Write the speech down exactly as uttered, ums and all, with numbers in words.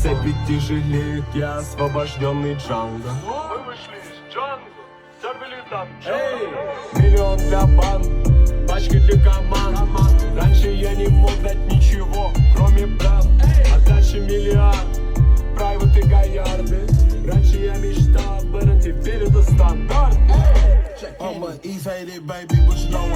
цепи тяжелеют, я освобожденный Джанго. Мы вышли из джангла, забыли там Эй, миллион для банд, пачки для команд. Раньше я не мог дать ничего, кроме прав. А дальше миллиард, прайваты и гаярды. Раньше я мечтал об этом, теперь это стандарт. I'm a E-faded baby, but you know